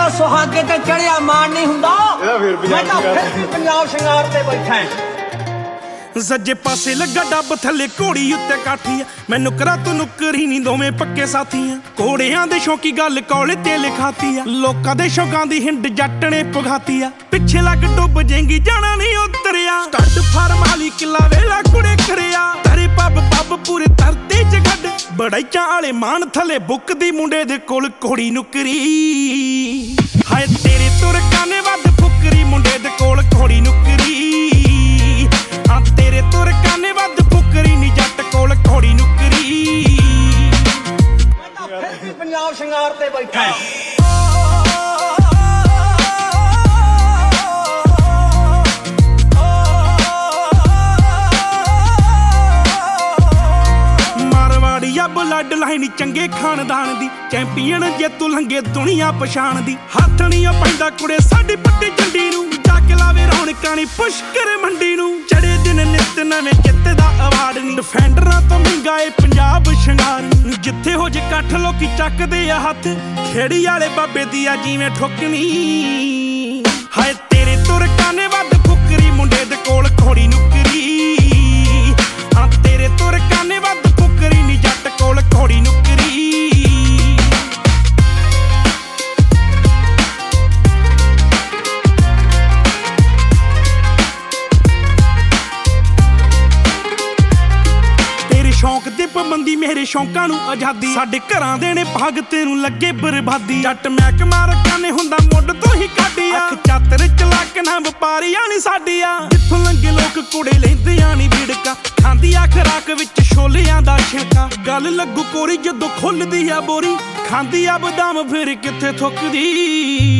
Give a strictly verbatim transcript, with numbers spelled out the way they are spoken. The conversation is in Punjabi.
ਦਾ ਸੁਹਾਗੇ ਤੇ ਚੜਿਆ ਮਾਣ ਨਹੀਂ ਹੁੰਦਾ। ਮੈਂ ਤਾਂ ਫਿਰ ਵੀ ਪੰਜਾਬ ਸ਼ਿੰਗਾਰ ਤੇ ਬੈਠਾ। ਸੱਜੇ ਪਾਸੇ ਲੱਗਾ ਡੱਬ ਥੱਲੇ ਘੋੜੀ ਉੱਤੇ ਕਾਠੀ ਆ, ਮੈਨੂੰ ਕਰਾ ਤੂੰ ਨੁੱਕਰੀ ਨੀ ਦੋਵੇਂ ਪੱਕੇ ਸਾਥੀ ਆ। ਘੋੜਿਆਂ ਦੇ ਸ਼ੌਕੀ ਗੱਲ ਕੌਲੇ ਤੇ ਲਿਖਾਤੀ ਆ, ਲੋਕਾਂ ਦੇ ਸ਼ੌਕਾਂ ਦੀ ਹਿੰਡ ਜੱਟ ਨੇ ਪੁਗਾਤੀ ਆ। ਪਿੱਛੇ ਲੱਗ ਡੁੱਬ ਜੇਂਗੀ ਜਾਣਾ ਨਹੀਂ ਉਤਰਿਆ, ਸਟੱਡ ਫਾਰਮ ਵਾਲੀ ਕਿਲਾ ਵੇਲਾ ਕੁੜੇ ਖੜਿਆ। ਤੇਰੇ ਪੱਬ ਪੱਬ ਪੂਰੇ ਧਰਤੀ ਚ ਗੱਡ, ਬੜਾਈਆਂ ਵਾਲੇ ਮਾਨ ਥੱਲੇ ਬੁੱਕਦੀ ਮੁੰਡੇ ਦੇ ਕੋਲ ਘੋੜੀ ਨੁੱਕਰੀ। ਹਾਏ ਤੇਰੇ ਤੁਰਕਾਂ ਨੇ ਵੱਧ ਫੁਕਰੀ ਮੁੰਡੇ ਦੇ ਕੋਲ ਘੋੜੀ ਨੁੱਕਰੀ। ਹਾਂ ਤੇਰੇ ਤੁਰਕਾਂ ਨੇ ਵੱਧ ਫੁਕਰੀ ਨੀ ਜੱਟ ਕੋਲ ਘੋੜੀ ਨੁੱਕਰੀ। ਮੈਂ ਤਾਂ ਫਿਰ ਵੀ ਪੰਜਾਬ ਸ਼ਿੰਗਾਰ ਤੇ ਬੈਠਾ। ਮਾਰਵਾੜੀਆ ਬਲੱਡ ਲਾਈਨ ਚੰਗੇ ਖਾਨਦਾਨ ਦੀ, ਚੈਂਪੀਅਨ ਜੇ ਤੂੰ ਲੰਗੇ ਦੁਨੀਆ ਪਛਾਣ ਦੀ। ਹੱਥ ਨੀ ਪੈਂਦਾ ਕੁੜੇ ਸਾਡੀ ਪੱਟੀ ਜੰਡੀ ਨੂੰ, ਜਾ ਕੇ ਲਾਵੇ ਰੌਣਕਾਂ ਨੀ ਪੁਸ਼ਕਰ ਮੰਡੀ ਨੂੰ। ਚੜੇ ਦਿਨ ਨਿੱਤ ਨਵੇਂ ਜਿੱਤ ਦਾ ਅਵਾਰਡ ਨੀ, ਡਿਫੈਂਡਰਾਂ ਤੋਂ ਮਹਿੰਗਾ ਏ ਪੰਜਾਬ ਸ਼ਿੰਗਾਰ। ਜਿੱਥੇ ਹੋ ਜੇ ਇਕੱਠ ਲੋਕੀ ਚੱਕਦੇ ਆ ਹੱਥ, ਖੇੜੀ ਵਾਲੇ ਬਾਬੇ ਦੀ ਆ ਜਿਵੇਂ ਠੋਕਣੀ। ਹਾਏ ਤੇਰੇ ਤੁਰਕਾਂ ਨੇ ਵੱਧ ਫੁਕਰੀ ਮੁੰਡੇ ਦੇ ਕੋਲ ਘੋੜੀ ਨੁੱਕਰੀ। ਹਾਂ ਤੇਰੇ ਤੁਰਕਾਂ ਨੇ ਵੱਧ ਫੁਕਰੀ ਨੀ ਜੱਟ ਕੋਲ ਘੋੜੀ ਨੁੱਕਰੀ। ਸ਼ੌਂਕ ਦੀ ਪਾਬੰਦੀ ਮੇਰੇ ਸ਼ੌਂਕਾਂ ਨੂੰ ਆਜ਼ਾਦੀ, ਸਾਡੇ ਘਰਾਂ ਦੇ ਨੇ ਭਾਗ ਤੈਨੂੰ ਲੱਗੇ ਬਰਬਾਦੀ। ਜੱਟ ਮਹਿਕਮਾ ਰੱਖਾਂ ਨੇ ਹੁੰਦਾ ਮੁੱਢ ਤੋਂ ਹੀ ਕਾਢੀ ਆ, ਅੱਖ ਚਾਤਰ ਚਲਾਕ ਨਾ ਵਪਾਰੀਆਂ ਨੀ ਸਾਡੀ ਆ। ਜਿੱਥੋਂ ਲੰਗੇ ਲੋਕ ਕੁੜੇ ਲੈਂਦਿਆਂ ਨੀ ਵਿੜਕਾ, ਖਾਂਦੀ ਆ ਖਰਾਕ ਵਿੱਚ ਛੋਲਿਆਂ ਦਾ ਛਿਲਕਾ। ਗੱਲ ਲੱਗੂ ਕੋਰੀ ਜਦੋਂ ਖੁੱਲਦੀ ਆ ਬੋਰੀ, ਖਾਂਦੀ ਆ ਬਦਾਮ ਫਿਰ ਕਿੱਥੇ ਥੁੱਕਦੀ।